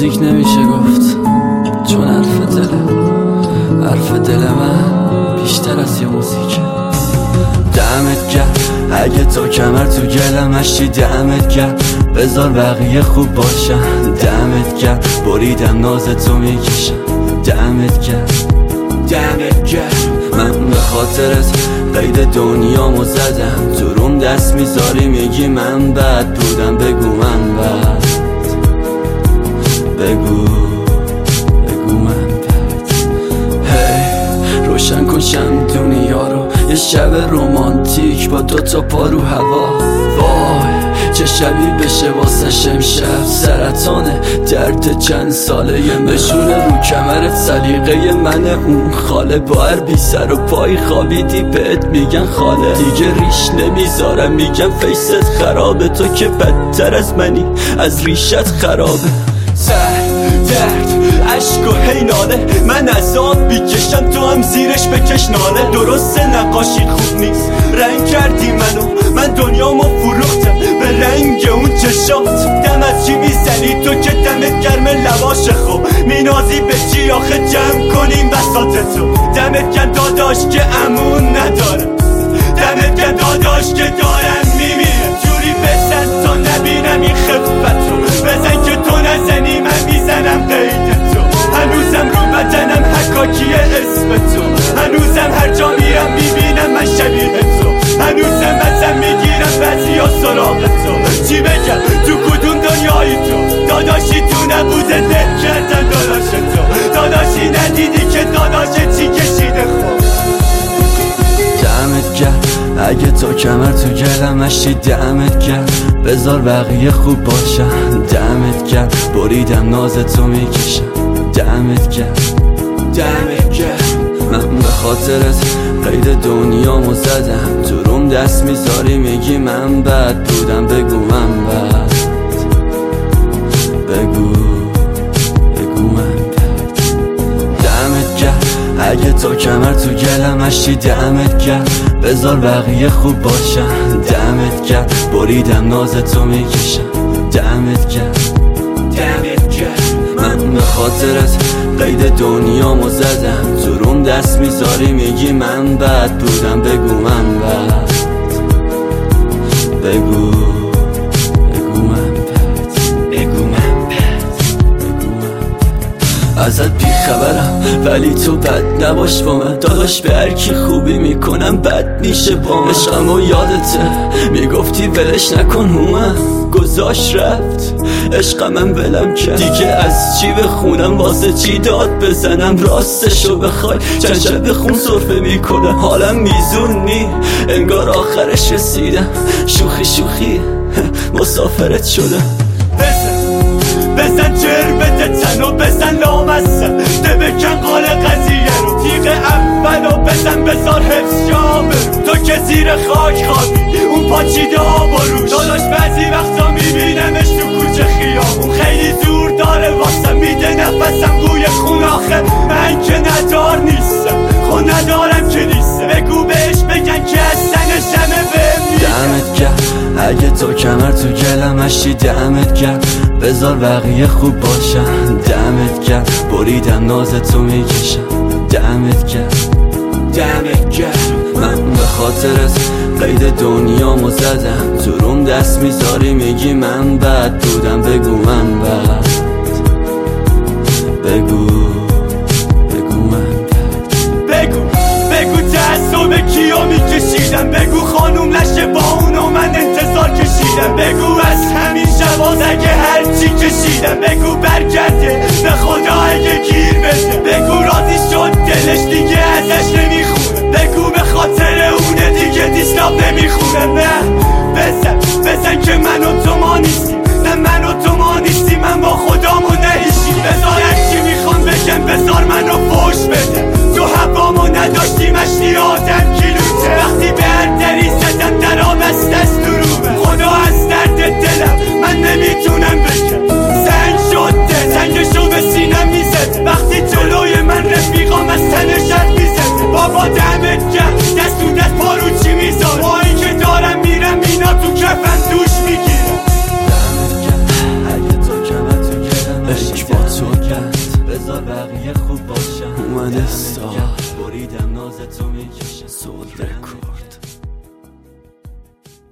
موزیک نمیشه گفت، چون حرف دل من بیشتر از یه موزیکه. دمت گرم اگه تو کمر تو گلم هشتی، دمت گرم بذار بقیه خوب باشن. دمت گرم بریدم ناز تو میکشم. دمت گرم من به خاطرت قید دنیامو زدم. تو روم دست میذاری میگی من بد بودم. بگو من بد، بگو من بد. هی روشن کن شم دنیا رو، یه شب رومانتیک با دوتا پا رو هوا. وای چه شبی بشه واسه شمشب. سرطانه درد چند ساله یه مشونه رو کمرت. سلیقه من اون خاله با هر بی سر و پای خوابیدی بهت میگن خاله. دیگه ریش نمیذارم میگم فیست خرابه. تو که بدتر از منی از ریشت خرابه. درد عشق و هیناله من عذاب بیکشم تو هم زیرش بکش ناله. درسته نقاشی خوب نیست رنگ کردی من دنیامو فروختم به رنگ اون چشات. دم از چی میزنی تو که دمت گرم لباش خوب مینازی به چی آخه جمع کنیم بساطتو. دمت گرم داداش که امون ندارم. دمت گرم داداش که دارم میمیرم. جوری بزن تا نبینم این خفتو. بزن که تو نزنی من میزنم قید تو. هنوزم رو بدنم حکاکی اسم تو. هنوزم هر جا میرم میبینم من شبیه تو. هنوزم ازم میگیرم بعضی ها سراغ تو. چی بگم تو کدوم دنیایی تو؟ داداشی تو نبوده ده کردن داداش تو. داداشی ندیدی که داداش چی کشیده خوب. دمت گرم اگه تو کمر تو گلم هشتی. دمت گرم بذار بقیه خوب باشن. دمت گرم بریدم ناز تو میکشم. دمت گرم من به خاطرت قید دنیامو زدم. تو روم دست میذاری میگی من بد بودم. بگو من بد، بگو من بد. دمت گرم اگه تو کمر تو گلم هشتی. دمت گرم بذار بقیه خوب باشن. دمت گرم بریدم ناز تو میکشم. دمت گرم من به خاطرت قید دنیامو زدم. تو روم دست میذاری میگی من بد بودم. بگو من بد، بگو من بد. ازت بی خبرم ولی تو بد نباش با من. داداش به هر کی خوبی میکنم بد میشه با من. عشقمو یادته میگفتی ولش نکن هومن گذاشت رفت. عشقمم ولم کرد دیگه از چی بخونم واسه چی داد بزنم. راستشو بخوای چند شب خون صرفه میکنم. حالم میزون نی انگار آخرش رسیدم. شوخی مسافرت شدم. بزن جربت تنو بزن لامستم. ده بکن قال قضیه رو تیغ اولو بزن بزار حفظ جامه. تو که زیر خاک خوابی اون پاچیده آبا روش. داداش بعضی وقتا میبینمش تو کوچه خیابون. خیلی زور داره واسه میده نفسم بوی خون. آخه من که ندار نیستم خود ندارم که نیستم. بگو بهش بگن که از سنشمه بهم میگن. دمت گرم اگه تو کمر تو گلم هشتی. دمت گرم بذار بقیه خوب باشن. دمت گرم بریدم ناز تو میکشم. دمت گرم من به خاطرت قید دنیامو زدم. تو روم دست میذاری میگی من بد بودم. بگو من بد، بگو من بد. بگو تعصب کیا میکشیدم. بگو خانوم لشه با اونو من انتظار کشیدم. بگو از همین شواز اگه هرچی کشیدم. بگو برگرده به خدا اگه گیر بده. بگو راضی شد دلش دیگه ازش نمیخونه. بگو به خاطر اونه دیگه دیسلاپ نمیخونه. نه بزن که من و تو ما نیستیم. نه من و تو ما نیستیم. من با خدامو نهیشیم. بذار هرچی میخوام بگم بذار منو فوش بده. تو هوامو نداشتی مشتی آدم کیلوته. وقتی به هر دری زدم درام از دست دروبه. خدا از درد دلم من نمیتونم بگم. زنگ شده زنگشو به سینم میزد. وقتی جلوی من بذار بقیه خوب باشن. اومده سال بریدم نازتو میکشم سول رکورد